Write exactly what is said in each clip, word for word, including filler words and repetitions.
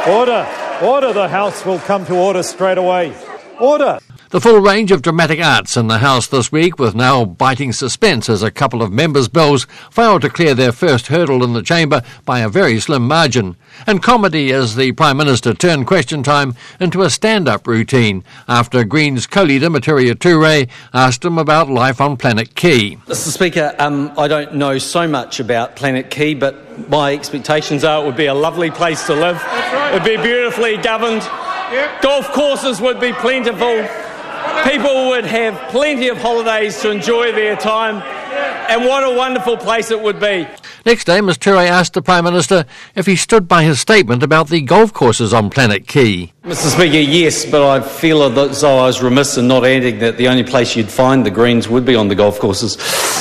Order. Order. The House will come to order straight away. Order. The full range of dramatic arts in the House this week, with now biting suspense as a couple of members' bills failed to clear their first hurdle in the chamber by a very slim margin. And comedy as the Prime Minister turned question time into a stand-up routine after Greens co-leader Matiria Ture asked him about life on Planet Key. Mister Speaker, um, I don't know so much about Planet Key, but my expectations are it would be a lovely place to live. Right. It would be beautifully governed. Yep. Golf courses would be plentiful. People would have plenty of holidays to enjoy their time, and what a wonderful place it would be. Next day, Miz Ture asked the Prime Minister if he stood by his statement about the golf courses on Planet Key. Mister Speaker, yes, but I feel as though I was remiss in not adding that the only place you'd find the Greens would be on the golf courses.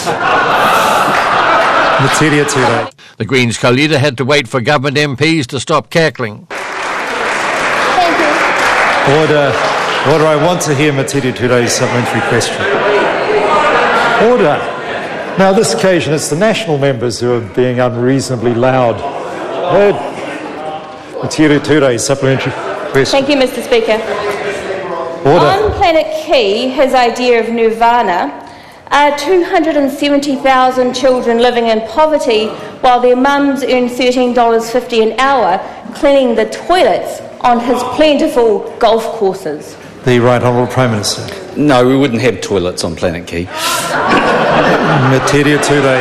Matiria Ture. The Greens co-leader had to wait for government M Ps to stop cackling. Thank you. Order. Order. I want to hear Matiria Ture's supplementary question. Order. Now, on this occasion, it's the national members who are being unreasonably loud. Uh, Matiria Ture's supplementary question. Thank you, Mister Speaker. Order. On Planet Key, his idea of nirvana, are two hundred seventy thousand children living in poverty while their mums earn thirteen dollars fifty an hour cleaning the toilets on his plentiful golf courses. The Right Honourable Prime Minister. No, we wouldn't have toilets on Planet Key. Matiria Ture.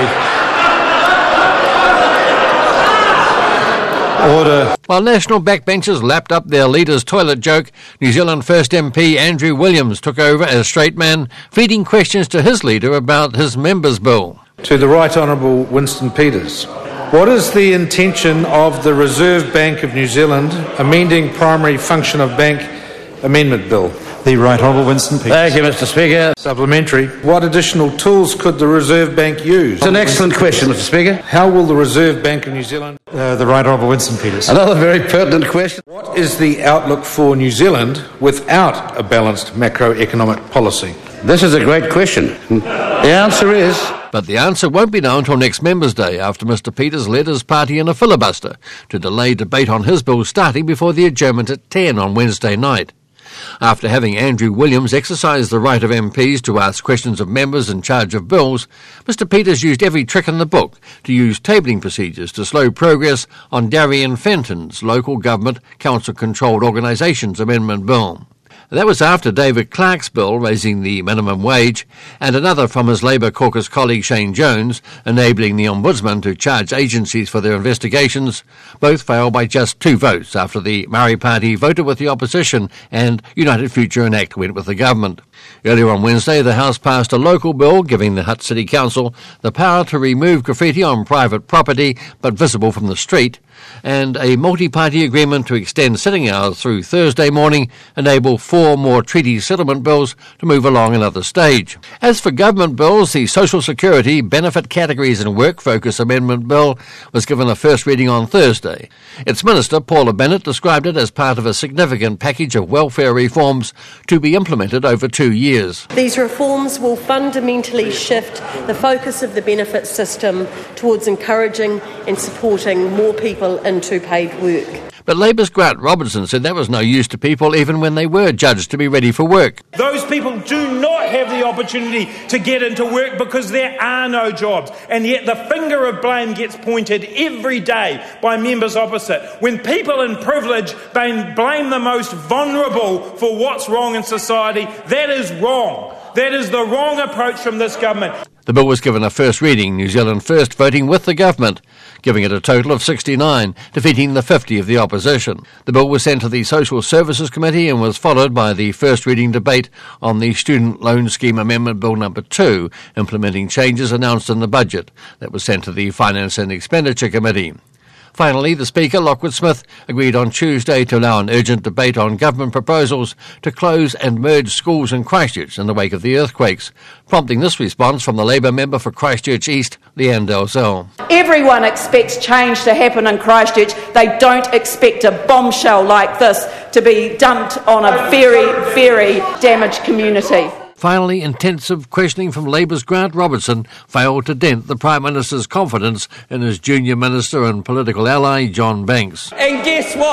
Order. While national backbenchers lapped up their leader's toilet joke, New Zealand First M P Andrew Williams took over as straight man, feeding questions to his leader about his members' bill. To the Right Honourable Winston Peters. What is the intention of the Reserve Bank of New Zealand amending Primary Function of Bank Amendment Bill? The Right Honourable Winston Peters. Thank you, Mister Speaker. Supplementary. What additional tools could the Reserve Bank use? It's an excellent question, Mister Speaker. How will the Reserve Bank of New Zealand... Uh, the Right Honourable Winston Peters. Another very pertinent question. What is the outlook for New Zealand without a balanced macroeconomic policy? This is a great question. The answer is... But the answer won't be known until next Members' Day, after Mister Peters led his party in a filibuster to delay debate on his bill starting before the adjournment at ten on Wednesday night. After having Andrew Williams exercise the right of M Ps to ask questions of members in charge of bills, Mister Peters used every trick in the book to use tabling procedures to slow progress on Darian Fenton's Local Government Council-Controlled Organisations Amendment Bill. That was after David Clark's bill raising the minimum wage and another from his Labour caucus colleague Shane Jones enabling the Ombudsman to charge agencies for their investigations both failed by just two votes after the Maori Party voted with the opposition and United Future and ACT went with the government. Earlier on Wednesday, the House passed a local bill giving the Hutt City Council the power to remove graffiti on private property but visible from the street, and a multi-party agreement to extend sitting hours through Thursday morning enable four more treaty settlement bills to move along another stage. As for government bills, the Social Security, Benefit Categories and Work Focus Amendment Bill was given a first reading on Thursday. Its Minister, Paula Bennett, described it as part of a significant package of welfare reforms to be implemented over two years. These reforms will fundamentally shift the focus of the benefits system towards encouraging and supporting more people into paid work. But Labour's Grant Robertson said that was no use to people even when they were judged to be ready for work. Those people do not have the opportunity to get into work because there are no jobs, and yet the finger of blame gets pointed every day by members opposite. When people in privilege blame the most vulnerable for what's wrong in society, that is wrong. That is the wrong approach from this government. The bill was given a first reading, New Zealand First voting with the government, giving it a total of sixty-nine, defeating the fifty of the opposition. The bill was sent to the Social Services Committee and was followed by the first reading debate on the Student Loan Scheme Amendment Bill number two, implementing changes announced in the budget. That was sent to the Finance and Expenditure Committee. Finally, the Speaker, Lockwood Smith, agreed on Tuesday to allow an urgent debate on government proposals to close and merge schools in Christchurch in the wake of the earthquakes, prompting this response from the Labour member for Christchurch East, Leanne Dalzell. Everyone expects change to happen in Christchurch. They don't expect a bombshell like this to be dumped on a very, very damaged community. Finally, intensive questioning from Labour's Grant Robertson failed to dent the Prime Minister's confidence in his junior minister and political ally, John Banks. And guess what?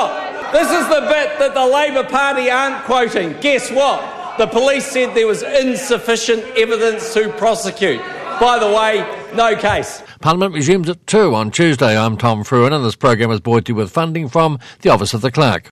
This is the bit that the Labor Party aren't quoting. Guess what? The police said there was insufficient evidence to prosecute. By the way, no case. Parliament resumes at two on Tuesday. I'm Tom Fruin, and this program is brought to you with funding from the Office of the Clerk.